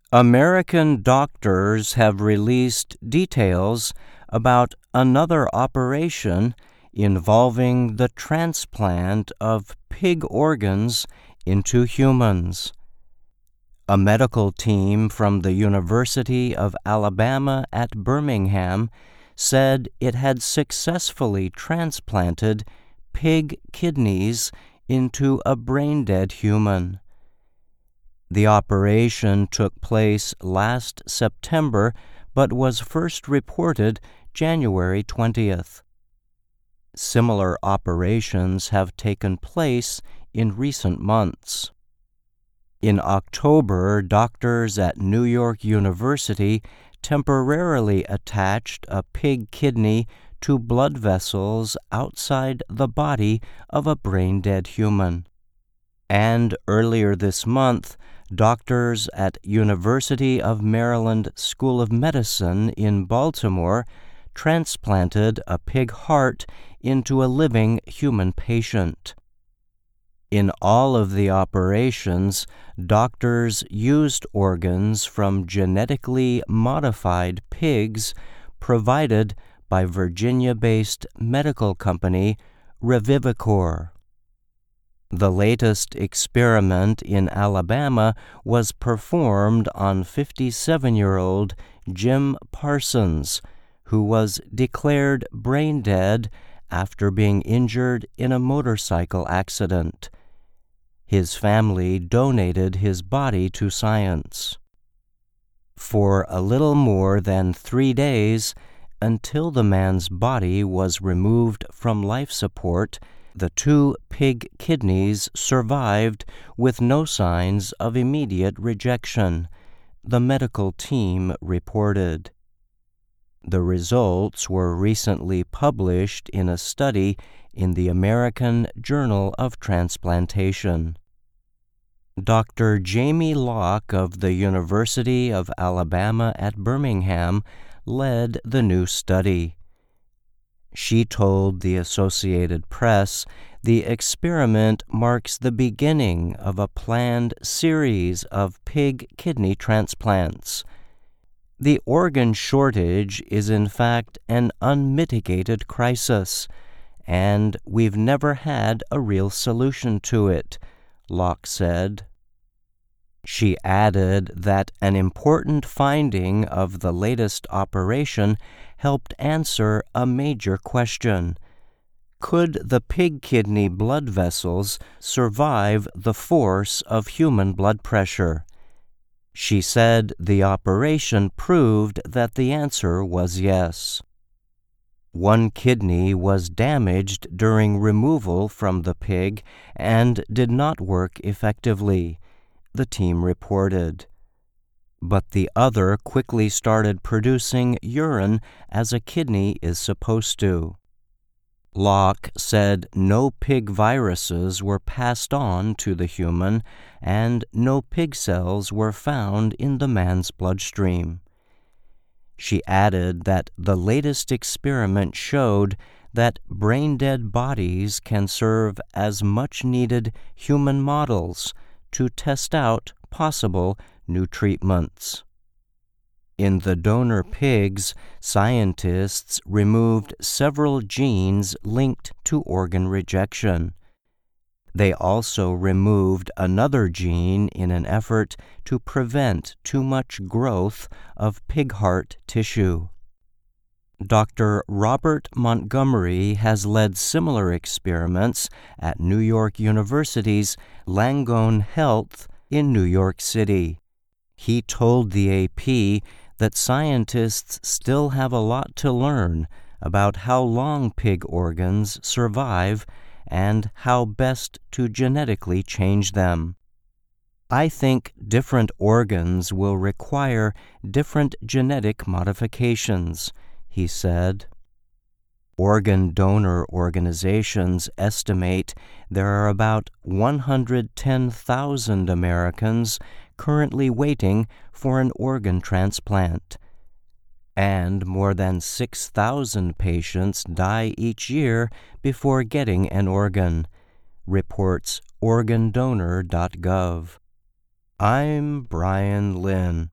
American doctors have released details about another operation involving the transplant of pig organs into humans. A medical team from the University of Alabama at Birmingham said it had successfully transplanted pig kidneys into a brain-dead human. The operation took place last September, but was first reported January 20th. Similar operations have taken place in recent months. In October, doctors at New York University temporarily attached a pig kidney to blood vessels outside the body of a brain-dead human. And earlier this month, doctors at University of Maryland School of Medicine in Baltimore transplanted a pig heart into a living human patient. In all of the operations, doctors used organs from genetically modified pigs provided by Virginia-based medical company Revivicor. The latest experiment in Alabama was performed on 57-year-old Jim Parsons, who was declared brain dead after being injured in a motorcycle accident. His family donated his body to science. For a little more than 3 days, until the man's body was removed from life support, the 2 pig kidneys survived with no signs of immediate rejection, the medical team reported. The results were recently published in a study in the American Journal of Transplantation. Dr. Jamie Locke of the University of Alabama at Birmingham led the new study. She told the Associated Press the experiment marks the beginning of a planned series of pig kidney transplants. The organ shortage is in fact an unmitigated crisis, and we've never had a real solution to it, Locke said. She added that an important finding of the latest operation helped answer a major question. Could the pig kidney blood vessels survive the force of human blood pressure? She said the operation proved that the answer was yes. One kidney was damaged during removal from the pig and did not work effectively, the team reported. But the other quickly started producing urine as a kidney is supposed to. Locke said no pig viruses were passed on to the human, and no pig cells were found in the man's bloodstream. She added that the latest experiment showed that brain-dead bodies can serve as much-needed human models to test out possible new treatments. In the donor pigs, scientists removed several genes linked to organ rejection. They also removed another gene in an effort to prevent too much growth of pig heart tissue. Dr. Robert Montgomery has led similar experiments at New York University's Langone Health in New York City. He told the AP that scientists still have a lot to learn about how long pig organs survive and how best to genetically change them. I think different organs will require different genetic modifications, he said. Organ donor organizations estimate there are about 110,000 Americans currently waiting for an organ transplant, and more than 6,000 patients die each year before getting an organ, reports organdonor.gov. I'm Brian Lynn.